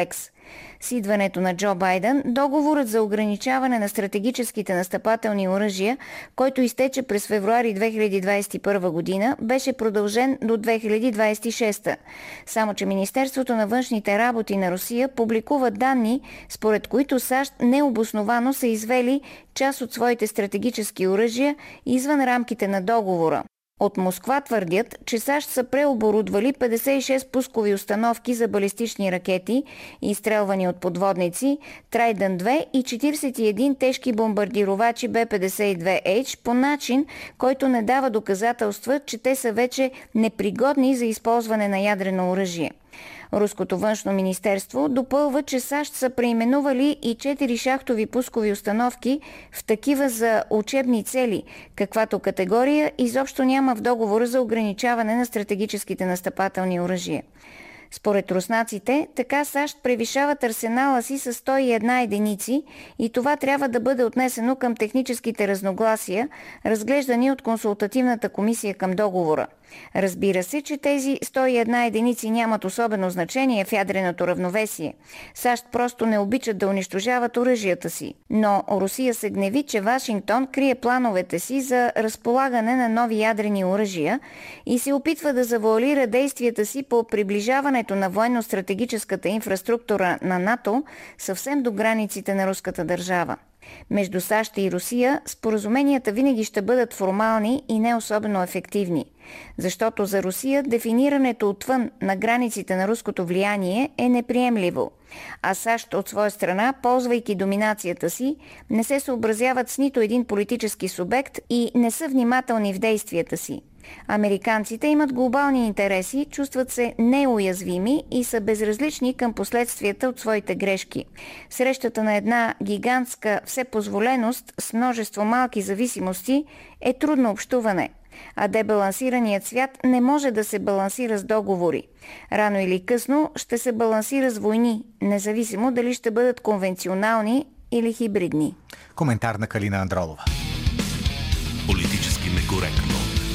С идването на Джо Байден, договорът за ограничаване на стратегическите настъпателни оръжия, който изтече през февруари две хиляди двадесет и първа година, беше продължен до две хиляди двадесет и шеста. Само че Министерството на външните работи на Русия публикува данни, според които САЩ необосновано са извели част от своите стратегически оръжия извън рамките на договора. От Москва твърдят, че САЩ са преоборудвали петдесет и шест пускови установки за балистични ракети, изстрелвани от подводници, Трайдън две и четиридесет и един тежки бомбардировачи Б петдесет и две Ейч по начин, който не дава доказателства, че те са вече непригодни за използване на ядрено оръжие. Руското външно министерство допълва, че САЩ са преименували и четири шахтови пускови установки в такива за учебни цели, каквато категория изобщо няма в договора за ограничаване на стратегическите настъпателни оръжия. Според руснаците, така САЩ превишават арсенала си с сто и една единици и това трябва да бъде отнесено към техническите разногласия, разглеждани от консултативната комисия към договора. Разбира се, че тези сто и една единици нямат особено значение в ядреното равновесие. САЩ просто не обичат да унищожават оръжията си. Но Русия се гневи, че Вашингтон крие плановете си за разполагане на нови ядрени оръжия и се опитва да завуалира действията си по приближаването на военно-стратегическата инфраструктура на НАТО съвсем до границите на руската държава. Между САЩ и Русия споразуменията винаги ще бъдат формални и не особено ефективни, защото за Русия дефинирането отвън на границите на руското влияние е неприемливо, а САЩ от своя страна, ползвайки доминацията си, не се съобразяват с нито един политически субект и не са внимателни в действията си. Американците имат глобални интереси, чувстват се неуязвими и са безразлични към последствията от своите грешки. Срещата на една гигантска всепозволеност с множество малки зависимости е трудно общуване, а дебалансираният свят не може да се балансира с договори. Рано или късно ще се балансира с войни, независимо дали ще бъдат конвенционални или хибридни. Коментар на Калина Андролова. Политически некоректно.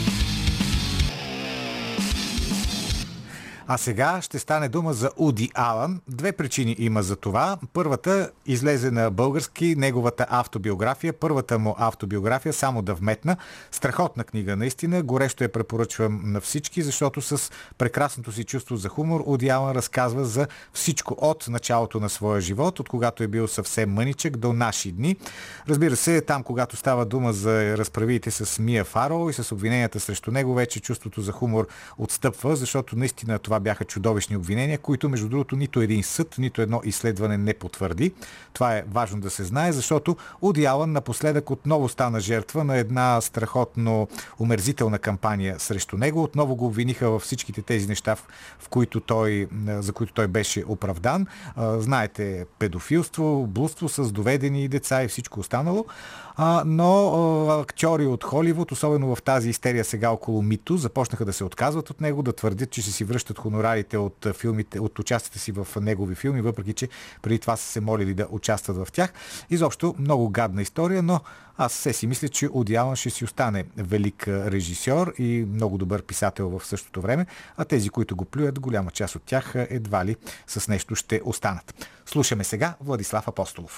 А сега ще стане дума за Уди Алън. Две причини има за това. Първата, излезе на български неговата автобиография. Първата му автобиография, само да вметна. Страхотна книга, наистина. Горещо я препоръчвам на всички, защото с прекрасното си чувство за хумор Уди Алън разказва за всичко от началото на своя живот, от когато е бил съвсем мъничък до наши дни. Разбира се, там, когато става дума за разправиите с Мия Фароу и с обвиненията срещу него, вече чувството за хумор отстъпва, защото наистина това бяха чудовищни обвинения, които между другото нито един съд, нито едно изследване не потвърди. Това е важно да се знае, защото Уди Алън напоследък отново стана жертва на една страхотно омерзителна кампания срещу него. Отново го обвиниха във всичките тези неща, в които той, за които той беше оправдан. Знаете, педофилство, блудство с доведени деца и всичко останало. Но актьори от Холивуд, особено в тази истерия сега около Мито, започнаха да се отказват от него, да твърдят, че ще си връщат хонорарите от филмите, от участията си в негови филми, въпреки че преди това са се молили да участват в тях. Изобщо много гадна история, но аз все си мисля, че Уди Алън ще си остане велик режисьор и много добър писател в същото време, а тези, които го плюят, голяма част от тях едва ли с нещо ще останат. Слушаме сега Владислав Апостолов.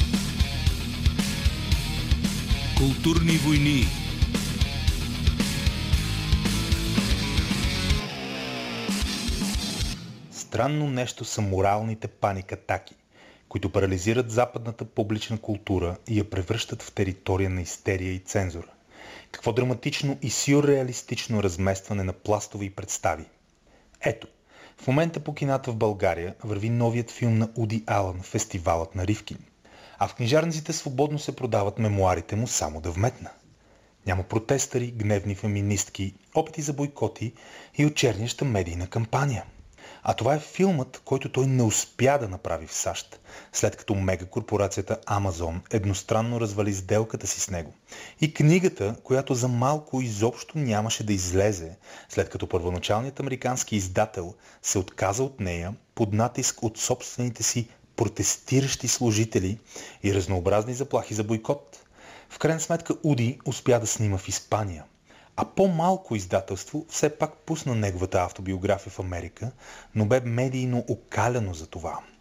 Културни войни. Странно нещо са моралните паникатаки, които парализират западната публична култура и я превръщат в територия на истерия и цензура. Какво драматично и сюрреалистично разместване на пластови представи. Ето, в момента по кината в България върви новият филм на Уди Алън, Фестивалът на Ривкин. А в книжарниците свободно се продават мемуарите му, само да вметна. Няма протестъри, гневни феминистки, опити за бойкоти и очерняща медийна кампания. А това е филмът, който той не успя да направи в САЩ, след като мегакорпорацията Амазон едностранно развали сделката си с него. И книгата, която за малко изобщо нямаше да излезе, след като първоначалният американски издател се отказа от нея под натиск от собствените си протестиращи служители и разнообразни заплахи за бойкот. В крайна сметка Уди успя да снима в Испания, а по-малко издателство все пак пусна неговата автобиография в Америка, но бе медийно окалено за това.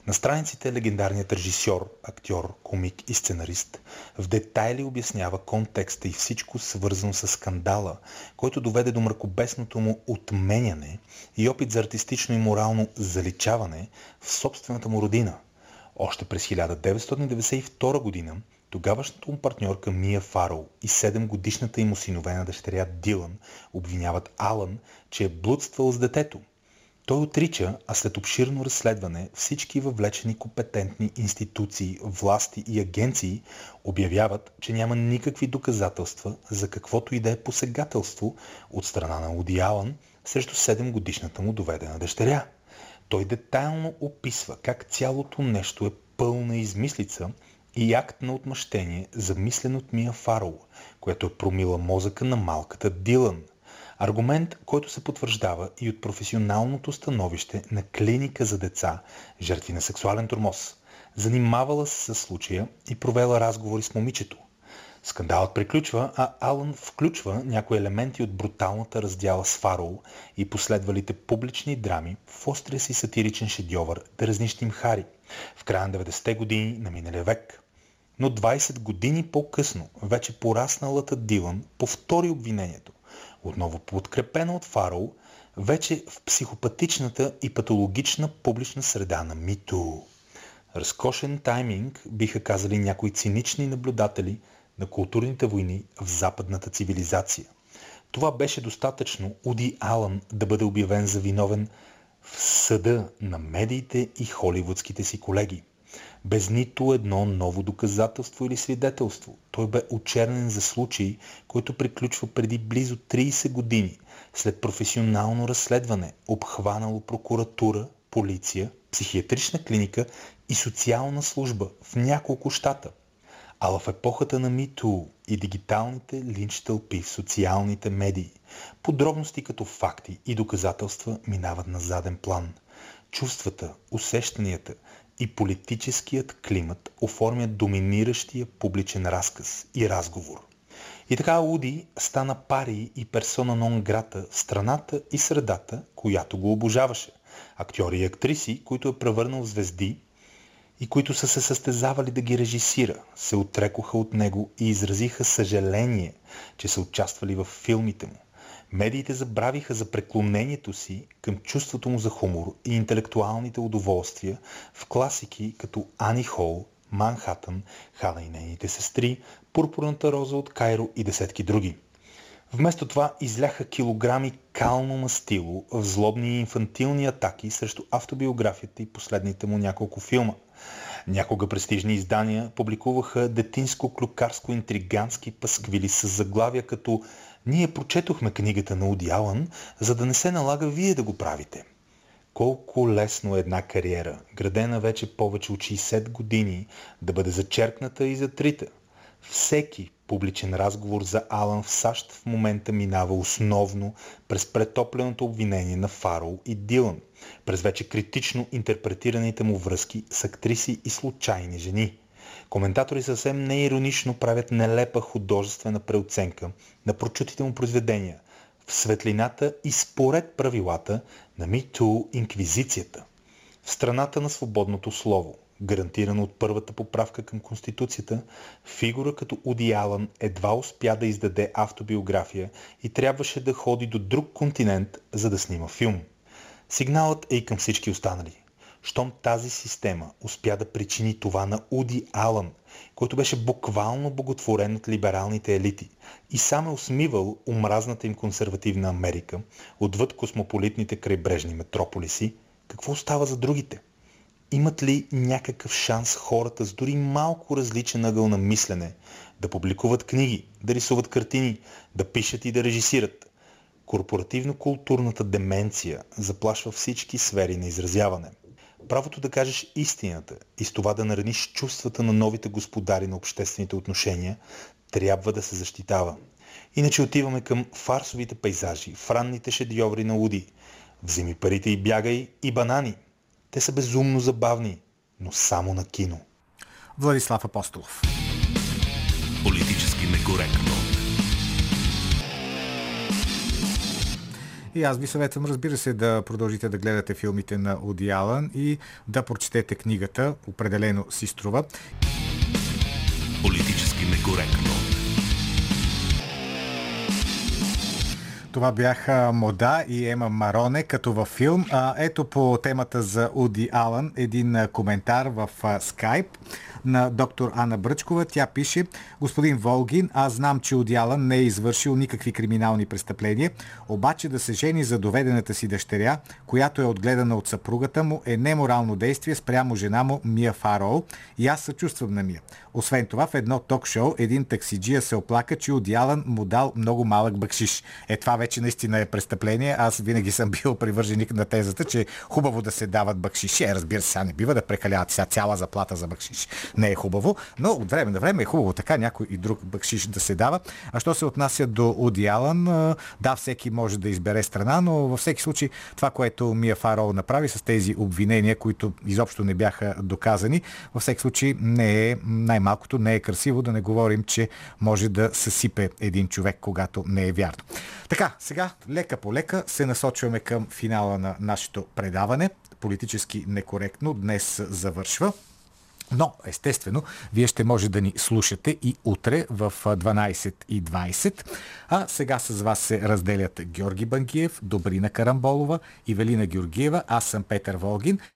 На страниците легендарният режисьор, актьор, комик и сценарист в детайли обяснява контекста и всичко свързано с скандала, който доведе до мракобесното му отменяне и опит за артистично и морално заличаване в собствената му родина. Още през хиляда деветстотин деветдесет и втора година тогавашната му партньорка Мия Фароу и седемгодишната им осиновена дъщеря Дилан обвиняват Алън, че е блудствал с детето. Той отрича, а след обширно разследване всички въвлечени компетентни институции, власти и агенции обявяват, че няма никакви доказателства за каквото и да е посегателство от страна на Уди Алън срещу седемгодишната му доведена дъщеря. Той детайлно описва как цялото нещо е пълна измислица и акт на отмъщение, замислен от Мия Фароу, която е промила мозъка на малката Дилан. Аргумент, който се потвърждава и от професионалното становище на клиника за деца, жертви на сексуален тормоз. Занимавала се със случая и провела разговори с момичето. Скандалът приключва, а Алън включва някои елементи от бруталната раздяла с Фароу и последвалите публични драми в острия си сатиричен шедьовър "Да разнищим Хари" в края на деветдесетте години на миналия век. Но двайсет години по-късно вече порасналата Дилан повтори обвинението, отново подкрепена от Фароу, вече в психопатичната и патологична публична среда на MeToo. Разкошен тайминг, биха казали някои цинични наблюдатели на културните войни в западната цивилизация. Това беше достатъчно Уди Алън да бъде обявен за виновен в съда на медиите и холивудските си колеги. Без нито едно ново доказателство или свидетелство. Той бе очернен за случай, който приключва преди близо трийсет години, след професионално разследване, обхванало прокуратура, полиция, психиатрична клиника и социална служба в няколко щата. Ала в епохата на MeToo и дигиталните линч тълпи в социалните медии, подробности като факти и доказателства минават на заден план. Чувствата, усещанията и политическият климат оформят доминиращия публичен разказ и разговор. И така Уди стана пари и персона нон грата в страната и средата, която го обожаваше. Актьори и актриси, които е превърнал в звезди и които са се състезавали да ги режисира, се отрекоха от него и изразиха съжаление, че са участвали в филмите му. Медиите забравиха за преклонението си към чувството му за хумор и интелектуалните удоволствия в класики като Ани Хол, Манхатън, Хана и нейните сестри, Пурпурната роза от Кайро и десетки други. Вместо това изляха килограми кално мастило в злобни и инфантилни атаки срещу автобиографията и последните му няколко филма. Някога престижни издания публикуваха детинско-клюкарско-интригански пасквили с заглавия като "Ние прочетохме книгата на Уди Алън, за да не се налага вие да го правите". Колко лесно е една кариера, градена вече повече от шейсет години, да бъде зачеркната и затрита. Всеки публичен разговор за Алън в САЩ в момента минава основно през претопленото обвинение на Фароу и Дилан, през вече критично интерпретираните му връзки с актриси и случайни жени. Коментатори съвсем неиронично правят нелепа художествена преоценка на прочутите му произведения в светлината и според правилата на MeToo инквизицията. В страната на свободното слово, гарантирано от първата поправка към Конституцията, фигура като Уди Алън едва успя да издаде автобиография и трябваше да ходи до друг континент, за да снима филм. Сигналът е и към всички останали. Щом тази система успя да причини това на Уди Алън, който беше буквално боготворен от либералните елити и сам е усмивал омразната им консервативна Америка отвъд космополитните крайбрежни метрополиси, какво остава за другите? Имат ли някакъв шанс хората с дори малко различен ъгъл на мислене да публикуват книги, да рисуват картини, да пишат и да режисират? Корпоративно-културната деменция заплашва всички сфери на изразяване. Правото да кажеш истината и с това да нараниш чувствата на новите господари на обществените отношения трябва да се защитава. Иначе отиваме към фарсовите пейзажи, в ранните шедьоври на Уди. "Вземи парите и бягай" и "Банани". Те са безумно забавни, но само на кино. Владислав Апостолов. Политически некоректно. И аз ви съветвам, разбира се, да продължите да гледате филмите на Уди Алън и да прочетете книгата. Определено си струва. Политически некоректно. Това бяха Мода и Ема Мароне като във филм. А, ето по темата за Уди Алън един коментар в Skype на доктор Ана Бръчкова. Тя пише: господин Волгин, аз знам, че Уди Алън не е извършил никакви криминални престъпления, обаче да се жени за доведената си дъщеря, която е отгледана от съпругата му, е неморално действие спрямо жена му Мия Фароу, и аз съчувствам на Мия. Освен това, в едно ток-шоу един таксиджия се оплака, че Уди Алън му дал много малък бакшиш. Е, това вече наистина е престъпление. Аз винаги съм бил привърженик на тезата, че е хубаво да се дават бакшиши. Е, разбира се, сега не бива да прекаляват сега цяла заплата за бакшиш. Не е хубаво, но от време на време е хубаво така някой и друг бакшиш да се дава. А що се отнася до Уди Алън, да, всеки може да избере страна, но във всеки случай това, което Мия Фароу направи с тези обвинения, които изобщо не бяха доказани, във всеки случай не е, най-малкото не е красиво, да не говорим, че може да съсипе един човек, когато не е вярно. Така, сега лека по лека се насочваме към финала на нашето предаване. Политически некоректно днес завършва. Но, естествено, вие ще може да ни слушате и утре в дванайсет и двайсет. А сега с вас се разделят Георги Бангиев, Добрина Карамболова, Ивелина Георгиева, аз съм Петър Волгин.